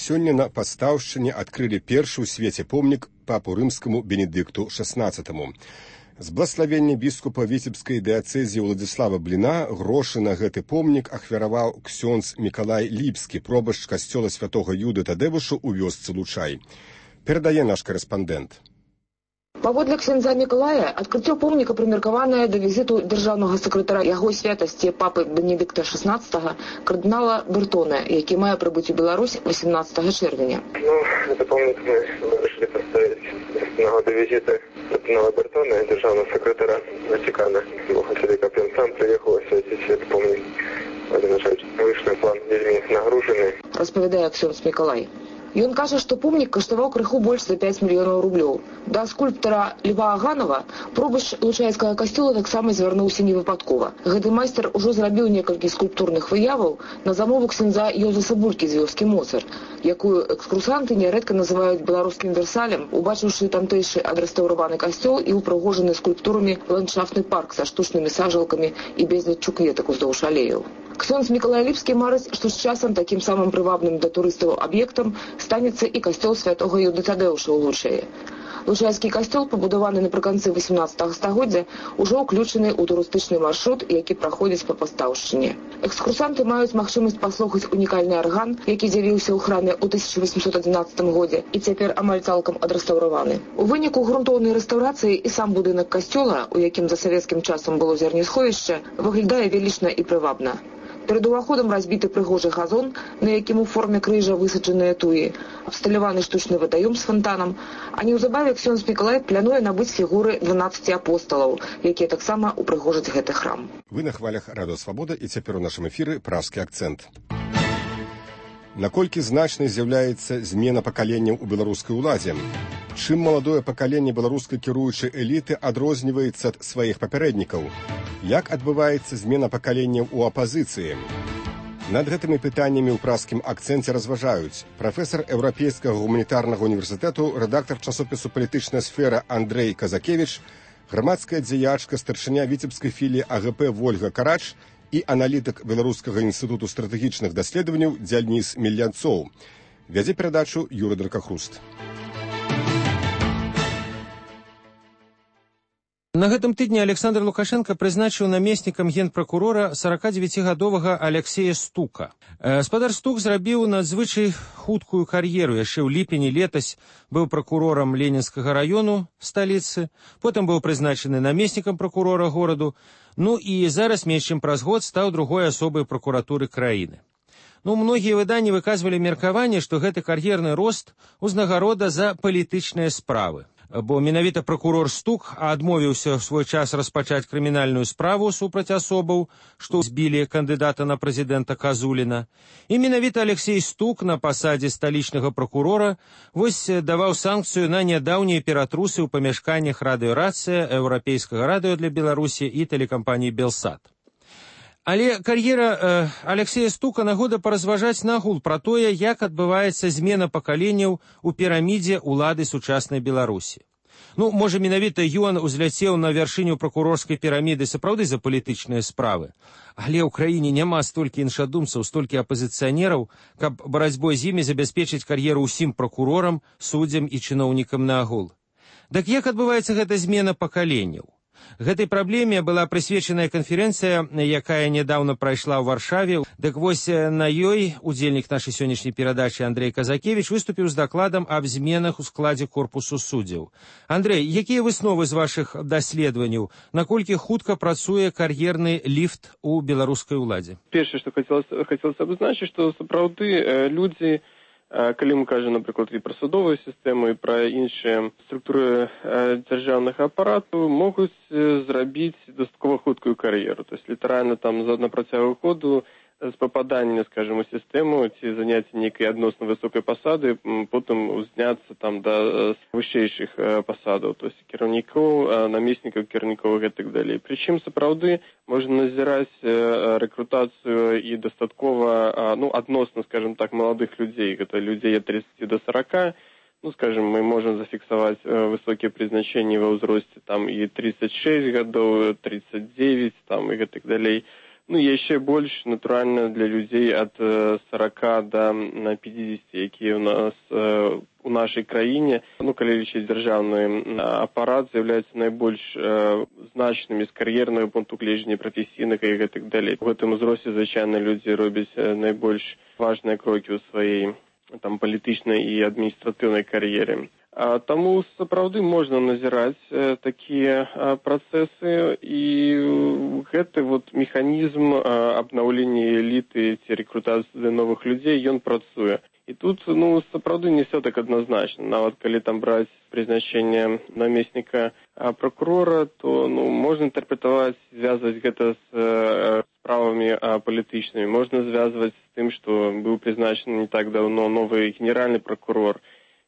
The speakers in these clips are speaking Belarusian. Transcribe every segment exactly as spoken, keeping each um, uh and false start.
сёння на Пастаўшчыне адкрылі першы ў свеце помнік папу рымскаму Бенедыкту шаснаццатаму. З благаславення біскупа віцебскай дыяцэзіі Уладзіслава Бліна грошы на гэты помнік ахвяраваў ксёндз Мікалай Ліпскі, пробашч касцёла святога Юды Тадэвушу ў вёсцы Лучай. Перадае наш карэспандэнт. Паводле ксяндза Мікалая, адкрыццё помніка прымеркаванае да візіту дзяржаўнага сакратара яго святасці папы Бенедыкта шаснаццатага кардынала Бертона, які мае прыбыць у Беларусь восемнадцатага чэрвеня. Ну, это помнік мы вырашылі паставіць з нагоды візіта кардынала Бертона, дзяржаўнага сакратара Ватикана. Мы хацелі, каб ён сам прыехаў асвяціць гэты помнік. Але, на жаль, выйшны план вельмі нагружаны. Распавядае ксёндз Мікалай. Ён кажа, што помнік каштаваў крыху больш за пяць мільёнаў рублёў. Да скульптара Льва Аганова пробашч Лучайскага касцёла таксама звярнуўся невыпадкова. Гэты майстар ужо зрабіў некалькі скульптурных выяваў на замову ксяндза Йозефа Булькі з вёскі Моцар, якую экскурсанты нярэдка называюць беларускім Версалем, убачыўшы тамтэйшы адрэстаўраваны касцёл і упрыгожаны скульптурамі ландшафтны парк са штучнымі сажалкамі і безліччу кветак уздоўж алеяў. Ксёндз Мікалай Ліпскі марыць, што з часам такім самым прывабным для турыстаў аб'ектам станецца і касцёл святога Юды Тадэуша ў Лучаі. Лучайскі касцёл, пабудаваны напрыканцы восемнадцатага стагоддзя, ужо ўключаны ў турыстычны маршрут, які праходзіць па Пастаўшчыне. Экскурсанты маюць магчымасць паслухаць унікальны арган, які з'явіўся ў храме ў тысяча васьмсот адзінаццатым годзе і цяпер амаль цалкам адрэстаўраваны. У выніку грунтоўнай рэстаўрацыі і сам будынак касцёла, у якім за савецкім часам было зернесховішча, выглядае велічна і прывабна. Перад уваходам разбіты прыгожы газон, на якім у форме крыжа высаджаныя туі, абсталяваны штучны вадаём з фонтанам, а неўзабаве ксёндз Мікалай плануе набыць фігуры дванаццаці апосталаў, якія таксама упрыгожаць гэты храм. Вы на хвалях Радыё Свабода, і цяпер у нашым эфіры пражскі акцэнт. Наколькі значнай з'яўляецца змена пакаленняў у беларускай уладзе? Чым маладое пакаленне беларускай кіруючай эліты адрозніваецца ад сваіх папярэднікаў? Як адбываецца змена пакаленняў у апазіцыі? Над гэтымі пытаннямі ў пражскім акцэнце разважаюць прафесар Еўрапейскага гуманітарнага універсітэту, рэдактар часопісу «Палітычная сфера» Андрэй Казакевіч, грамадская дзеячка, старшыня віцебскай філіі А Гэ Пэ Вольга Карач і аналітык Беларускага інстытуту стратэгічных даследаванняў Дзяльніс Мельянцоў. Вядзе перадачу Юрый Дракахруст. На гэтым тыдні Александр Лукашенко прызначыў намеснікам генпракурора сорокадзевяцігадовага Алексея Стука. Спадар Стук зрабіў надзвычай хуткую кар'еру. Яшчэ ў ліпені летась быў пракурорам Ленінскага раёну сталіцы, потым быў прызначаны намеснікам пракурора гораду, ну і зараз менш чым праз год стаў другой асобай пракуратуры краіны. Ну, многія выданні выказвалі меркаванне, што гэты кар'ерны рост узнагарода за палітычныя справы. Бо менавіта пракурор Стук адмовіўся ў свой час распачаць крымінальную справу супраць асобаў, што збілі кандыдата на прэзідэнта Казуліна. І менавіта Алексей Стук на пасадзе сталічнага пракурора вось даваў санкцыю на нядаўнія ператрусы ў памяшканнях радыёрацыя, еўрапейскага радыё для Беларусі і тэлекампаніі Белсат. Але кар'ера э, Алексея Стука нагода паразважаць нагул пра тое, як адбываецца змена пакаленняў у пірамідзе ўлады сучаснай Беларусі. Ну, можа, менавіта ён узляцеў на вяршыню пракурорскай піраміды сапраўды за палітычныя справы. Але ў краіне няма столькі іншадумцаў, столькі апазіцыянераў, каб барацьбой з імі забяспечыць кар'еру ўсім пракурорам, суддзям і чыноўнікам нагул. Дак як адбываецца гэта змена пакаленняў? Гэтай праблеме была прысвечаная канферэнцыя, якая нядаўна прайшла ў Варшаве. Дык вось на ёй удзельнік нашай сённяшняй перадачы Андрэй Казакевіч выступіў з дакладам аб зменах у складзе корпусу суддзяў. Андрэй, якія высновы з вашых даследаванняў? Наколькі хутка працуе кар'ерны ліфт у беларускай уладзе? Першае, што хацелася б адзначыць, што сапраўды людзі, калі мы кажам, напрыклад, і пра судовую сістэму, і пра іншыя структуры дзяржаўнага апарату, могуць зрабіць дастаткова хуткую кар'еру. То есть літаральна там на працягу году з пападання, скажем, у сістэму ці заняцця нейкай адносна высокай пасады, потым узняцца там да вышэйшых пасадаў, то есть кіраўнікоў, намеснікаў кіраўнікоў і гэтак далей. Прычым сапраўды можна назіраць рэкрутацыю і дастаткова, ну, адносна, скажем так, маладых людзей, гэта людзей ад тридцати до сорока. Ну, скажем, мы можем зафиксовать э, высокие призначения во ўзросце там и тридцать шесть гадоў, тридцать девять там и так далее. Ну, яшчэ больш, натуральна, для людзей ад сорока да пятидесяти, якія ў нас у нашай краіне, ну, калі лічыць дзяржаўны апарат, з'яўляюцца найбольш значнымі з кар'ернага пункту гледжання, прафесійнага і гэтак далей. У гэтым узросце, звычайна, людзі робяць найбольш важныя крокі ў сваёй там палітычнай і адміністратыўнай кар'еры. А таму сапраўды можна назіраць э, такія э, працэсы, і гэты вот механізм э, абнаўлення эліты ці рэкрутацыі новых людзей, ён працуе. І тут, ну, сапраўды не все так адназначна. Нават калі там браць прызначэнне намесніка э, прокурора, то, ну, можна інтэрпрэтаваць, звязваць гэта з э, справамі э, палітычнымі. Можна звязваць з тым, што быў прызначаны не так даўно новы генеральны прокурор,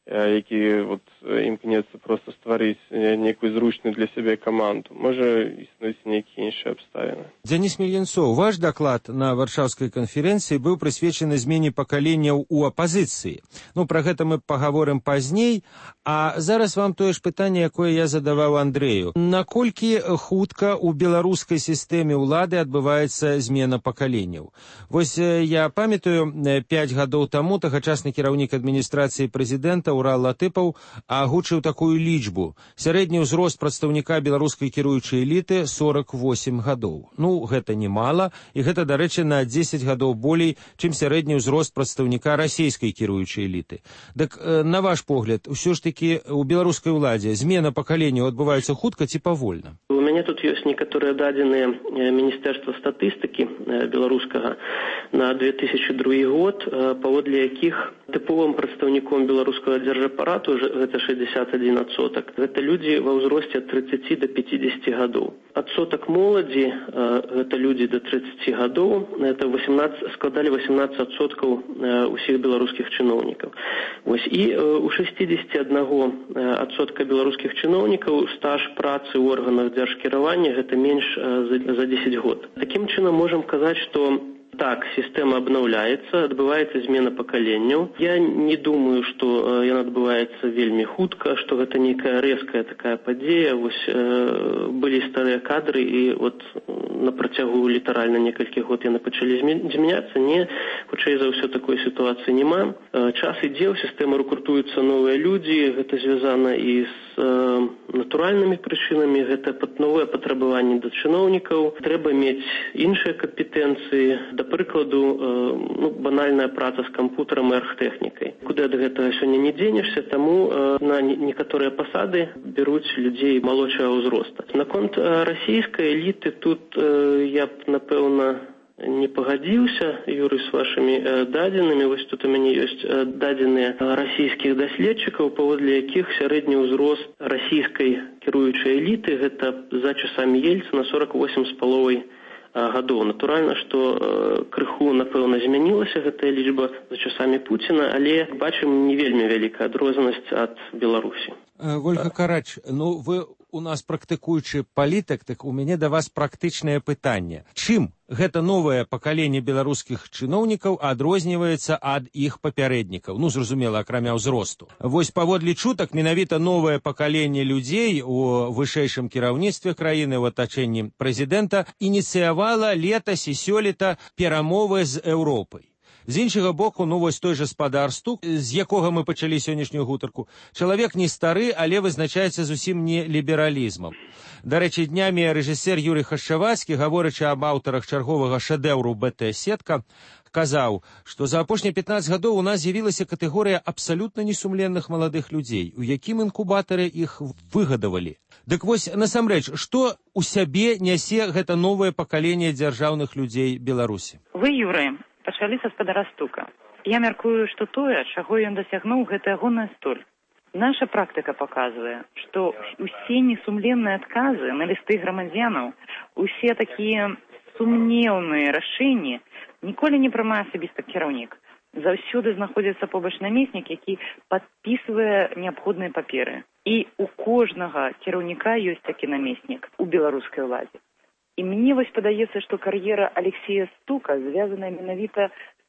які вот, імкнецца проста стварыць некую зручную для сябе каманду. Можа, існуюць нейкія іншыя абставіны. Дзяніс Мельянцоў, ваш даклад на Варшаўскай канферэнцыі быў прысвечаны змене пакаленняў у апазіцыі. Ну, пра гэта мы пагаворым пазней, а зараз вам тое ж пытанне, якое я задаваў Андрэю. Наколькі хутка ў беларускай сістэме ўлады адбываецца змена пакаленняў? Вось я памятаю, пяць гадоў таму тагачасны кіраўнік адміністрацыі прэзідэнта Урал Латыпаў агучыў такую лічбу. Сярэдні ўзрост прадстаўніка беларускай кіруючай эліты сорок восемь гадоў. Ну, гэта немала, і гэта, дарэчы, на дзесяць гадоў болей, чым сярэдні ўзрост прадстаўніка расійскай кіруючай эліты. Дык, на ваш погляд, усё ж такі у беларускай уладзе змена пакаленняў адбываецца хутка ці павольна? У мяне тут ёсць некаторыя дадзеныя Міністэрства статыстыкі беларускага на две тысячи другі год, паводле якіх тыповым прадстаўніком беларускага дзяржапарату гэта шэсцьдзесят адзін адсотак. Гэта людзі ва ўзросце ад трыццаці да пяцідзесяці гадоў. Адсотак моладзі, гэта людзі да трыццаці гадоў, это восемнадцать, складалі восемнадцать адсоткаў усіх беларускіх чыноўнікаў. Вось, і у шэсцідзесяці аднаго адсотка беларускіх чыноўнікаў стаж працы ў органах дзяржкіравання гэта менш за дзесяць год. Такім чынам можам казаць, што так, сістэма абнаўляецца, адбываецца змена пакаленняў. Я не думаю, што яна адбываецца вельмі хутка, што гэта нейкая рэзкая такая падзея. Вось э, былі старыя кадры, і вот на працягу літаральна некалькіх год яны пачалі змяняцца. Не, хутчэй за ўсё такой сітуацыі няма. Э, час ідзе, у сістэму рэкрутуюцца новыя людзі, гэта звязана і з э, натуральнымі прычынамі, гэта новыя патрабаванні да чыноўнікаў. Трэба мець іншыя кампетэнцыі. Да прыкладу, ну, банальная праца з кампутарам і архтэхнікай. Куды ад гэтага сёння не дзенешся, таму на некаторыя пасады бяруць людзей малодшага ўзроста. Наконт расійскай эліты тут я б, напэўна, не пагадзіўся, Юрый, з вашымі дадзенымі. Вось тут у мяне ёсць дадзеныя расійскіх даследчыкаў, паводле якіх сярэдні ўзрост расійскай кіруючай эліты гэта за часамі Ельцына сорок восемь з паловай гадоў. Натуральна, што э, крыху, напэўна, змянілася гэтая лічба за часамі Пуціна, але бачым не вельмі вялікая адрознасць ад Беларусі. Вольга Карач, ну вы у нас практыкуючы палітык, так у мяне да вас практычнае пытанне. Чым гэта новае пакаленне беларускіх чыноўнікаў адрозніваецца ад іх папярэднікаў? Ну, зразумела, акрамя ўзросту. Вось паводле чутак, менавіта новае пакаленне людзей у вышэйшым кіраўніцтве краіны ў атачэнні прэзідэнта ініцыявала летась і сёлета перамовы з Еўропай. З іншага боку, ну вось той жа спадар Стук, з якога мы пачалі сённяшнюю гутарку, чалавек не стары, але вызначаецца зусім не лібералізмам. Дарэчы, днямі рэжысер Юрый Хашчавацкі, гаворачы аб аўтарах чарговага шэдэўру бэ тэ сетка, казаў, што за апошнія пятнаццаць гадоў у нас з'явілася катэгорыя абсалютна несумленных маладых людзей, у якім інкубатары іх выгадавалі. Дык вось, насамрэч, што ў сябе нясе гэта новае пакаленне дзяржаўных людзей Беларусі? Вы, Юрый, пачалі са спадара Стука. Я мяркую, што тое, чаго ён дасягнуў, гэта ягоная столь. Наша практыка паказвае, што усе несумленныя адказы на лісты грамадзянаў, усе такія сумнеўныя рашэнні ніколі не прымае асабіста кіраўнік. Заўсёды знаходзіцца побач намеснік, які падпісвае неабходныя паперы. І у кожнага кіраўніка ёсць такі намеснік у беларускай уладзе. І мне вось падаецца, што кар'ера Алексея Стука звязаная менавіта з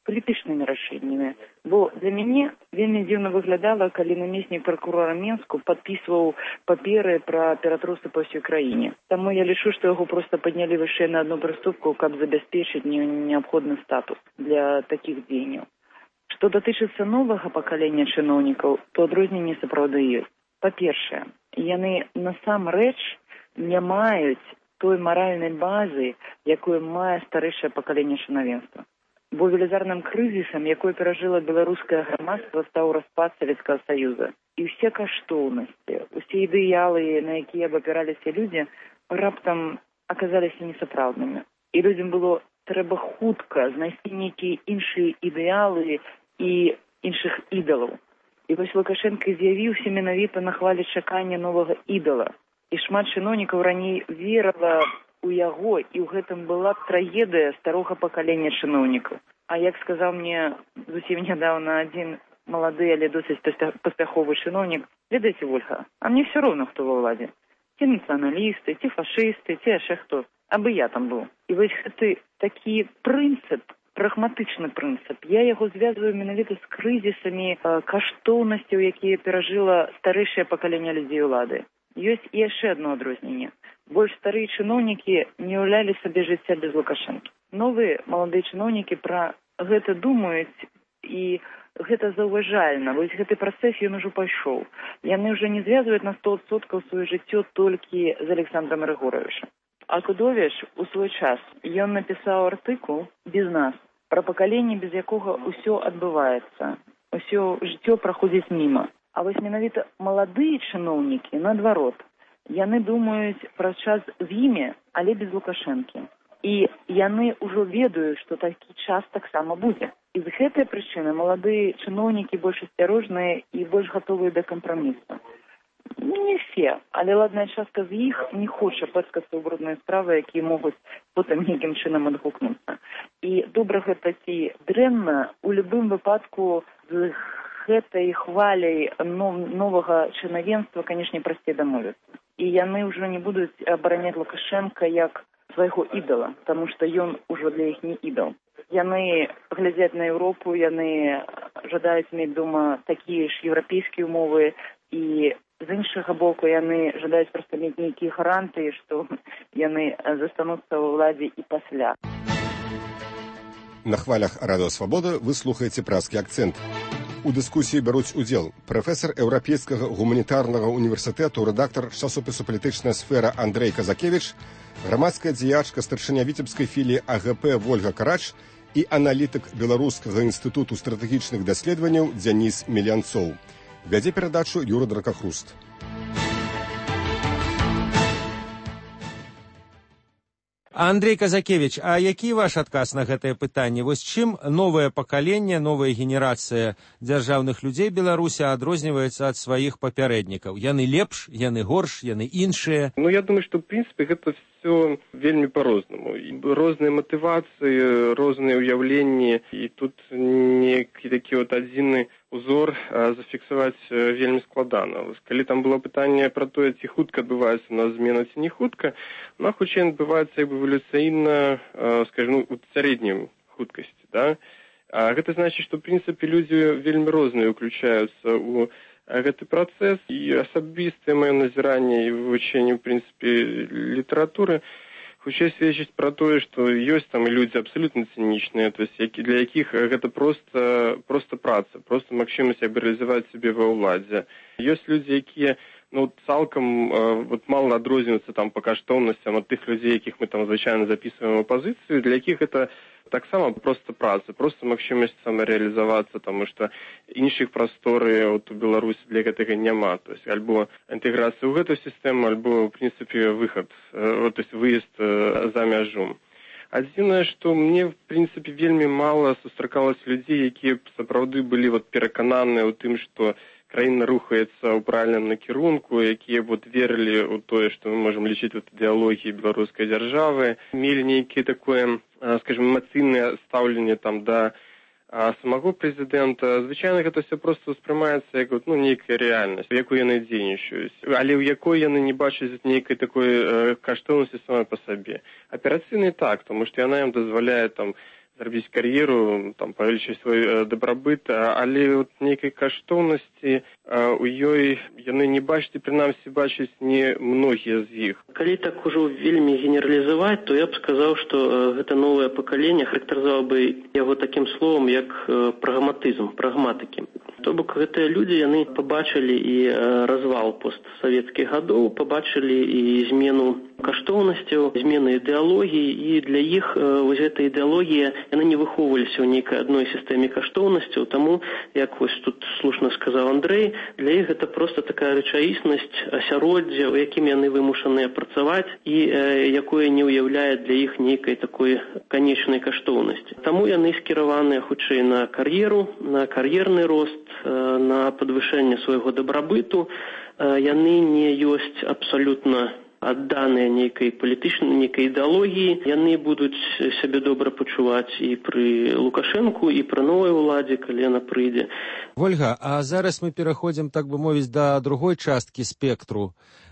палітычнымі рашэннямі. Бо для мяне вельмі дзіўна выглядала, калі намеснік пракурора Менску падпісваў паперы пра ператрусты па ўсёй краіне. Таму я лічу, што яго проста паднялі вышэй на адну прыступку, каб забяспечыць неабходны статус для такіх дзеянняў. Што датычыцца новага пакалення чыноўнікаў, то адрозненні сапраўды ёсць. Па-першае, яны насамрэч не маюць той маральнай базы, якую мае старэйшае пакаленне чынавенства. Бо велізарным крызісам, якой перажыла беларускае грамадства, стаў распад Савецкага Саюза. І ўсе каштоўнасці, усе ідэалы, на якія б апіраліся людзі, раптам аказаліся несапраўднымі. І людзям было трэба хутка знайсці нейкія іншыя ідэалы і іншых ідалаў. І вось Лукашенко з'явіўся менавіта на хвалі чакання новага ідала. І шмат чыноўнікаў раней верыла у яго, і ў гэтым была трагедыя старога пакалення чыноўнікаў. А як сказаў мне зусім нядаўна адзін малады, але досыць паспяховы чыноўнік, ведаеце, Вольга, а мне все роўна, хто ва ўладзе. Ці нацыяналісты, ці фашысты, ці яшчэ хто. Абы я там быў. І вось гэты такі прынцып, прагматычны прынцып, я яго звязваю менавіта з крызісамі каштоўнасцяў, якія перажыла старэйшае пакаленне людзей улады. Ёсць і яшчэ адно адрозненне. Больш старыя чыноўнікі не ўяўлялі сабе жыцця без Лукашэнкі. Новыя маладыя чыноўнікі пра гэта думаюць, і гэта заўважальна. Вось гэты працэс ён ужо пайшоў. Яны ўжо не звязваюць на сто адсоткаў сваё жыццё толькі з Александром Рыгоровичем. А Кудовіч у свой час, ён напісаў артыкул «Без нас», пра пакаленне, без якога ўсё адбываецца. Усё жыццё праходзіць міма. А вось менавіта маладыя чыноўнікі, наадварот, яны думаюць пра час з імі, але без Лукашэнкі. І яны ўжо ведаюць, што такі час таксама будзе. І з гэтай прычыны маладыя чыноўнікі больш асцярожныя і больш гатовыя да кампрамісу. Ну, не все, але ладная частка з іх не хоча пэцкацца ў брудныя справы, якія могуць потым нейкім чынам адгукнуцца. І добра гэта ці дрэнна, у любым выпадку з гэтай хваляй новага чынавенства, канешне, прасцей дамовіцца. І яны ўжо не будуць абараняць Лукашенка як свайго ідала, таму што ён ужо для іх не ідал. Яны глядзяць на Еўропу, яны жадаюць мець дома такія ж еўрапейскія ўмовы, і з іншага боку яны жадаюць проста мець нейкія гарантыі, што яны застануцца ва ўладзе і пасля. На хвалях Радыё Свабода вы слухаеце празкі акцэнт. У дыскусіі бяруць удзел прафесар Еўрапейскага гуманітарнага універсітэту, рэдактар часопісу «Палітычная сфера» Андрэй Казакевіч, грамадская дзеячка старшыня віцебскай філіі А Гэ Пэ Вольга Карач і аналітык Беларускага інстытуту стратэгічных даследаванняў Дзяніс Мелянцоў. Вядзе перадачу Юра Дракахруст. Андрей Казакевич, а які ваш адказ на гэтае пытанне? Вось чым новае пакаленне, новая генерацыя дзяржаўных людзей Беларусі адрозніваецца ад сваіх папярэднікаў? Яны лепш, яны горш, яны іншыя? Ну, я думаю, што, ў прынцыпе, гэта все вельмі по-рознаму. Розныя матывацыі, розныя ўяўленні, і тут некі такі вот адзіны узор а, зафіксаваць вельмі складана. Калі там было пытанне пра тое, ці хутка адбываецца у нас змена, ці не хутка, ну, хутчэй адбываецца як бы эвалюцыйна, скажем, ну, у сярэдняй хуткасці, да? А гэта значыць, што, ў прынцыпе, людзі вельмі розныя ўключаюцца ў гэты працэс, і асабістае маё назіранне і вывучэнне, ў прынцыпе, літаратуры хутчэй сведчыць пра тое, што ёсць там людзі абсалютна цынічныя, то есть для якіх гэта проста, проста праца, проста магчымасць як бы рэалізаваць сябе ва ўладзе. Ёсць людзі, якія ну, цалкам вот, мала адрозніваюцца там па каштоўнасцям ад тых людзей, якіх мы там звычайна запісваем апазіцыю, для якіх гэта таксама проста праца, проста магчымасць самарэалізавацца, таму што іншых прасторы от, у Беларусі для гэтага няма. То есть альбо інтэграцыя ў гэту сістэму, альбо, в прынцыпе, выхад, то есть выезд за мяжу. Адзінае, што мне, в прынцыпе, вельмі мала сустракалася людзей, якія сапраўды былі вот, перакананыя ў тым, што краіна рухаецца ў правільным накірунку, якія вот, верылі ў тое, што мы можам лічыць вот, ідэалогіі беларускай дзяржавы, мелі нейкае такое, скажем, эмацыйнае стаўленне там да а, самого прэзідэнта. Звычайна гэта все проста ўспрымаецца як вот, ну, нейкая рэальнасць, у якой яны дзейнічаюць, але ў якой яны не бачаць нейкай такой э, каштоўнасці самой па сабе. Аперацыйнай так, тому што яна ім дазваляе там зрабіць кар'еру, там павялічыць свой дабрабыт, але от нейкай каштоўнасці у ёй яны не бачаць, і прынамсі бачаць не многія з іх. Калі так ужо вельмі генералізаваць, то я б сказаў, што гэта новае пакаленне характарызаваў бы яго такім словам, як прагматызм, прагматыкі. То бок гэтыя людзі, яны пабачылі і развал постсавецкіх гадоў, пабачылі і змену каштоўнасцяў, змены ідэалогіі, і для іх вось гэта ідэалогія, яны не выхоўваліся ў нейкай адной сістэме каштоўнасцяў, таму, як вось тут слушна сказаў Андрэй, для іх гэта проста такая рэчаіснасць, асяроддзя, у якім яны вымушаныя працаваць, і э, якое не ўяўляе для іх нейкай такой канечнай каштоўнасці. Таму яны скіраваныя хутчэй на кар'еру, на кар'ерны рост, э, на падвышэнне свайго дабрабыту. Э, яны не ёсць абсалютна адданыя нейкай палітычнай, нейкай ідэалогіі, яны будуць сябе добра пачуваць і пры Лукашэнку, і пры новай уладзе, калі яна прыйдзе. Вольга, а зараз мы пераходзім, так бы мовіць, да другой часткі спектру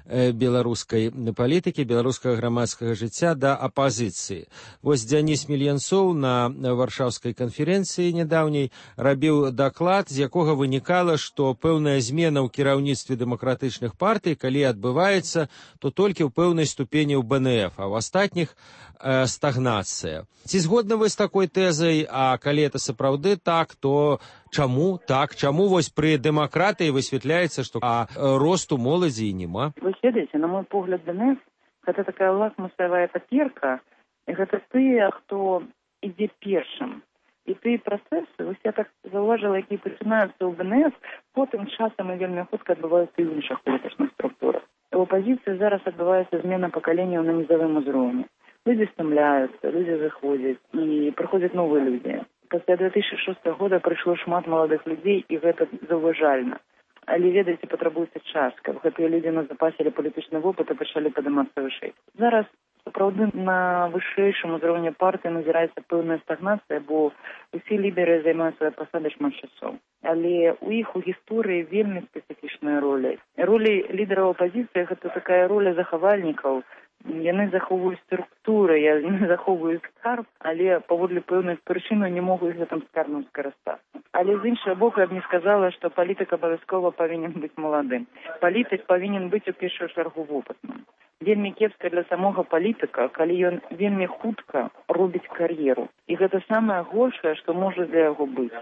беларускай палітыкі, беларускага грамадскага жыцця, да апазіцыі. Вось Дзяніс Мельянцоў на варшаўскай канферэнцыі нядаўняй рабіў даклад, з якога вынікала, што пэўная змена ў кіраўніцтве дэмакратычных партый, калі адбываецца, то толькі ў пэўнай ступені ў бэ эн эф, а ў астатніх э, стагнацыя. Ці згодны вы з такой тэзай, а калі это сапраўды так, то чаму так? Чаму вось пры дэмакратыі высвятляецца, што а росту моладзі і няма? Вы ведаеце, на мой погляд, бэ эн эф гэта такая лакмусовая паперка, і гэта тыя, хто ідзе першым. І тыя працэсы, вось я так заўважыла, які пачынаюцца ў бэ эн эф, потым часам і вельмі хутка адбываюцца і ў іншых палітычных структурах. У апазіцыі зараз адбываецца змена пакаленняў на нізавым узроўні. Людзі стамляюцца, людзі заходзяць, і прыходзяць новыя людзі. Пасля две тысячи шостого года прыйшло шмат маладых людзей, і гэта заўважальна. Але, ведаеце, патрабуецца час, каб гэтыя людзі назапасілі палітычны вопыт і пачалі падымацца вышэй. Зараз, сапраўды, на вышэйшым узроўні партыі назіраецца пэўная стагнацыя, бо усе лідеры займаюць свае пасады шмат часоў. Але у іх у гісторыі вельмі спецыфічныя ролі. Ролі лідараў апазіцыі гэта такая роля захавальнікаў. Яны захоўваюць структуры, яны захоўваюць скарб, але паводле пэўных прычын не могуць гэтым скарбам скарыстацца. Але з іншага боку, я б не сказала, што палітык абавязкова павінен быць маладым. Палітык павінен быць у першую чаргу вопытным. Вельмі кепска для самога палітыка, калі ён вельмі хутка робіць кар'еру. І гэта самае горшае, што можа для яго быць.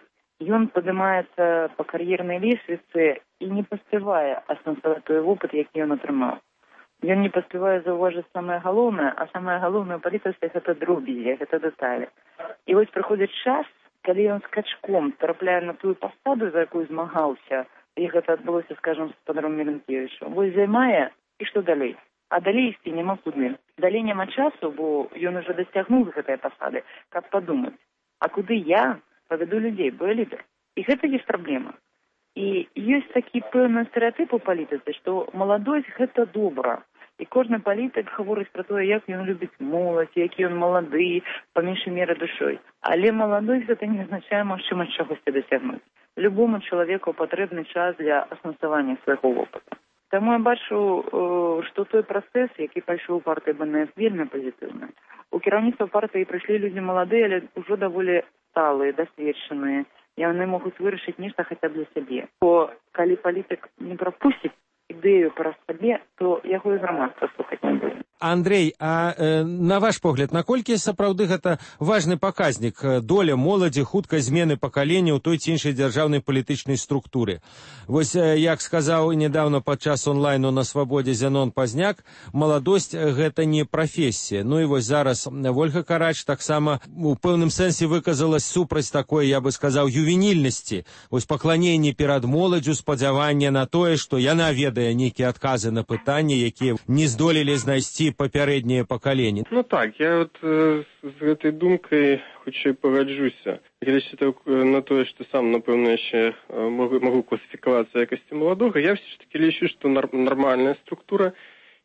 Ён падымаецца па кар'ернай лесвіцы і не паспявае асэнсаваць той вопыт, які ён атрымаў. Ён не паспявае заўважыць самае галоўнае, а самае галоўнае ў палітыцы гэта дробязі, гэта дэталі. І вось прыходзіць час, калі ён скачком трапляе на тую пасаду, за якую змагаўся, і гэта адбылося, скажам, з спадаром Меленкевічам, вось займае, і што далей? А далей ісці няма куды. Далей няма часу, бо ён ужо дасцягнуў гэтай пасады, каб падумаць, а куды я павяду людзей, бо я лідар. І гэта ёсць праблема. І ёсць такі пэўны стэрэатып у палітыцы, што маладосць гэта добра. І кожны палітык гаворыць пра тое, як ён любіць моладзь, які ён малады, па меншай меры душой. Але маладосць гэта не азначае магчымасць чагосьці дасягнуць. Любому чалавеку патрэбны час для асэнсавання свайго вопыту. Таму я бачу, што той працэс, які пайшоў у партыі бэ эн эф, вельмі пазітыўны. У кіраўніцтва партыі прыйшлі людзі маладыя, але ўжо даволі сталыя, дасведчаныя. Яны могуць вырашыць нешта хаця б для сябе. Бо калі палітык не прапусціць ідэю пра сабе, то яго і грамадства слухаць не будзе. Андрэй, а э, на ваш погляд, наколькі сапраўды гэта важны паказнік доля моладзі хуткай змены пакалення ў той ці іншай дзяржаўнай палітычнай структуры? Вось, як сказаў недавно падчас онлайну на Свабодзе Зянон Пазняк, маладосць гэта не прафесія. Ну і вось зараз Вольга Карач таксама у пэўным сэнсе выказалась супраць такой, я бы сказаў, ювенільнасці. Вось пакланенне перад моладдзю, спадзяванне на тое, што яна ведае нейкія адказы на пытанні, якія не здолелі знайсці папярэднія пакаленні. Ну так, я вот э, з гэтай думкай хутчэй пагаджуся. Глядзячы на тое, што сам, напэўна, яшчэ могу, могу класіфікавацца якасці маладога, я все ж таки лічу, што нар нармальная структура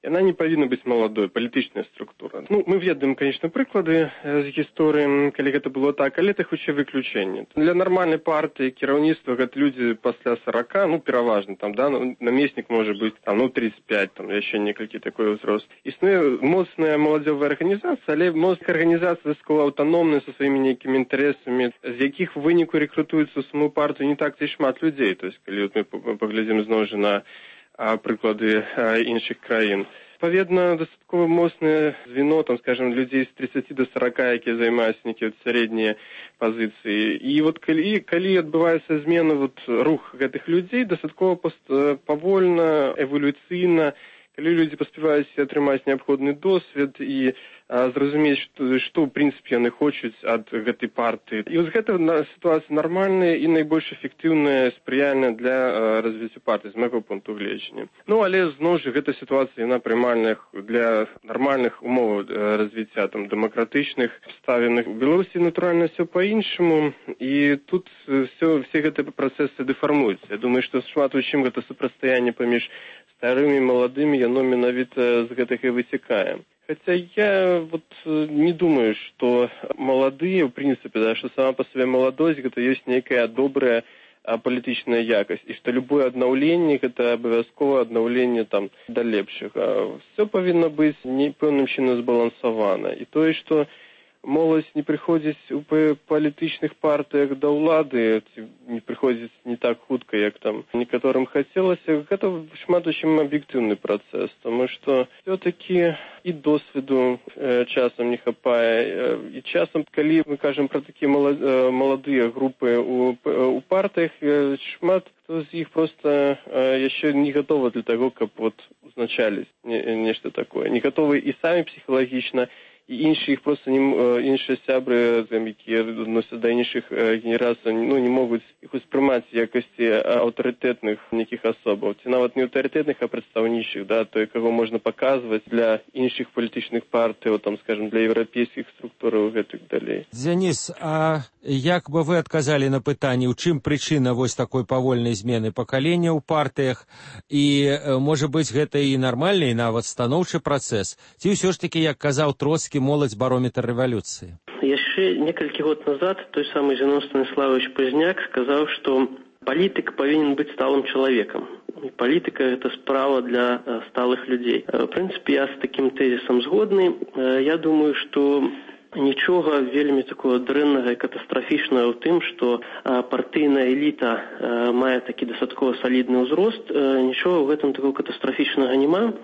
яна не павінна быць маладой, палітычная структура. Ну, мы ведаем, конечно, прыклады з гісторыі, калі гэта было так, але это хутчэй выключэнне. Для нармальнай партыі кіраўніцтва гэта людзі пасля сорока, ну, пераважна, там, да, намеснік можа быць, там, ну, тридцать пять, там, яшчэ некалькі такой узрост. Існуе моцная маладзёвая арганізацыя, але моцная арганізацыя дастаткова аўтаномная са сваімі нейкімі інтарэсамі, з якіх в выніку рэкрутуюцца ў саму партыю не так ці шмат людзей. То есть, калі вот мы паглядзім зноў жа на а, прыклады а, іншых краін. Адпаведна, дастаткова моцнае звено, там, скажем, людзей з тридцати до сорока, якія займаюцца нейкія сярэднія пазіцыі. І вот калі, калі адбываецца змена, вот, рух гэтых людзей, дастаткова павольна, эвалюцыйна, калі людзі паспяваюць атрымаць неабходны досвед і а, зразумець, што, што, ў прынцыпе, яны хочуць ад гэтай партыі. І вось гэта сітуацыя нармальная і найбольш эфектыўная, спрыяльная для а, развіцця партыі, з майго пункту гледжання. Ну, але, зноў жа, гэта сітуацыя, яна прымальная для нармальных умоваў развіцця, там, дэмакратычных, абставінах. У Беларусі, натуральна, ўсё па-іншаму, і тут все, все гэтыя працэсы дэфармуюцца. Я думаю, што шмат у чым гэта супрацьстаянне паміж старымі і маладымі, яно менавіта з гэтага вытекае. Хотя я вот не думаю, что молодые, в принципе, да, что сама по себе молодость, это есть некая добрая а, палітычная якасць, і што любое аднаўленне, гэта абавязкова аднаўленне там да лепшага. Все павінна быць не пэўным чынам збалансавана. І тое, што моладзь не прыходзіць у палітычных партыях да ўлады, ці не прыходзіць не так хутка, як там некаторым хацелася, гэта шмат у чым аб'ектыўны працэс, таму што все-таки і досведу э, часам не хапае, э, і часам, калі мы кажам пра такія маладыя групы у, у партыях, э, шмат хто з іх проста э, яшчэ не гатовы для таго, каб вот узначаліць не, нешта такое, не гатовы і самі псіхалагічна, і іншыя іх проста не, іншыя сябры, якія адносяцца да іншых генерацый, ну, не могуць іх успрымаць якасці аўтарытэтных нейкіх асобаў, ці нават не аўтарытэтных, а прадстаўнічых, да, той, каго можна паказваць для іншых палітычных партый, там, скажем, для еўрапейскіх структураў і гэтак далей. Дзяніс, а як бы вы адказалі на пытанне, у чым прычына вось такой павольнай змены пакалення ў партыях, і, можа быць, гэта і нармальны, і нават станоўчы працэс, ці ўсё ж такі, як казаў Троцкі, моладзь барометр рэвалюцыі? Яшчэ некалькі год назад той самы Зенон Станіславович Пазняк сказаў, што палітык павінен быць сталым чалавекам. І палітыка – гэта справа для сталых людзей. В прынцыпе, я з такім тэзісам згодны. Я думаю, што нічога вельмі такого дрэннага і катастрафічнага ў тым, што партыйная эліта мае такі дастаткова салідны ўзрост. Нічога ў гэтым такого катастрафічнага няма,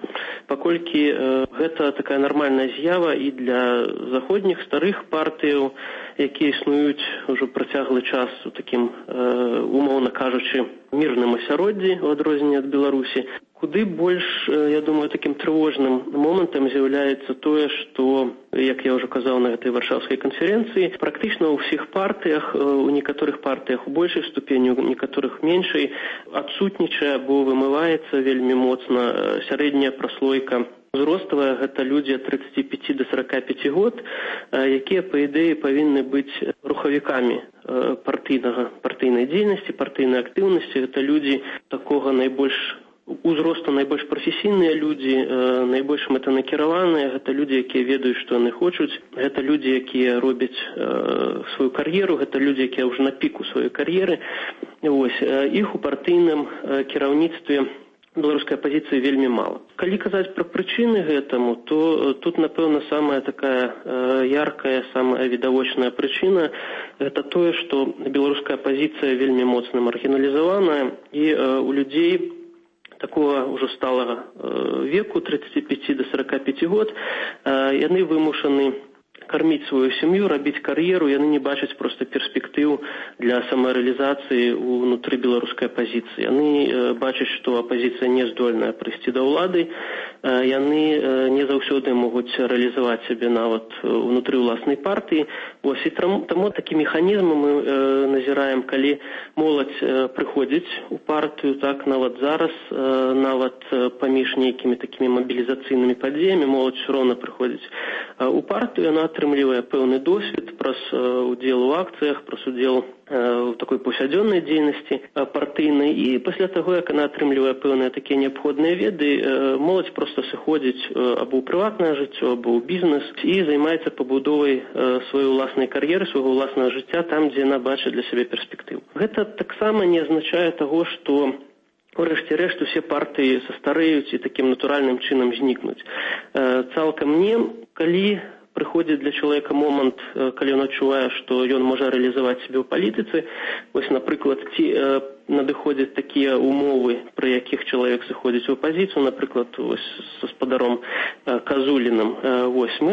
паколькі гэта такая нармальная з'ява і для заходніх старых партыяў, якія існуюць ужо працяглы час у такім, умоўна кажучы, мірным асяроддзі, у адрозненні ад Беларусі. Куды больш, я думаю, такім трывожным момантам з'яўляецца тое, што, як я ўжо казаў на гэтай варшаўскай канферэнцыі, практычна ў ўсіх партыях, у некаторых партыях у большай ступені, у некаторых меншай, адсутнічае або вымываецца вельмі моцна сярэдняя праслойка узроставая, гэта людзі ад тридцати пяти до сорока пяти год, якія, па ідэі, павінны быць рухавікамі партыйнага, партыйнай дзейнасці, партыйнай актыўнасці. Гэта людзі такога найбольш узросту, найбольш прафесійныя людзі, найбольш мэтанакіраваныя, гэта людзі, якія ведаюць, што яны хочуць, гэта людзі, якія робяць сваю кар'еру, гэта людзі, якія ўжо на піку сваёй кар'еры. Вось, іх у партыйным кіраўніцтве беларускай апазіцыі вельмі мала. Калі казаць пра прычыны гэтаму, то тут, напэўна, самая такая яркая, самая відавочная прычына – гэта тое, што беларуская апазіцыя вельмі моцна маргіналізаваная, і у людзей такого ўжо сталага веку, тридцати пяти до сорока пяти год, яны вымушаны карміць сваю сям'ю, рабіць кар'еру, яны не бачаць проста перспектыў для самарэалізацыі ўнутры беларускай апазіцыі. Яны бачаць, што апазіцыя не здольная прыйсці да ўлады, яны не заўсёды могуць рэалізаваць сябе нават унутры ўласнай партыі. Вось, і таму такі механізм мы назіраем, калі моладзь прыходзіць у партыю, так, нават зараз, нават паміж нейкімі такімі мабілізацыйнымі падзеямі, моладзь ўсё роўна прыходзіць у партыю, яна атрымлівае пэўны досвед праз удзел у акцыях, праз удзел у такой паўсядзённай дзейнасці партыйнай, і пасля таго, як яна атрымлівае пэўныя такія неабходныя веды, моладзь проста сыходзіць або ў прыватнае жыццё, або ў бізнес і займаецца пабудовай сваёй уласнай кар'еры, свайго ўласнага жыцця там, дзе яна бачыць для сябе перспектыў. Гэта таксама не азначае таго, што урэшце рэшт усе партыі састарэюць і такім натуральным чынам знікнуць. Цалкам не, калі прыходзіць для чалавека момант, калі ён адчувае, што ён можа рэалізаваць сябе ў палітыцы. Вось, напрыклад, ці надыходзяць такія умовы, пры якіх чалавек сыходзіць у апазіцыю, напрыклад, вось, са спадаром Казуліным. Вось, мы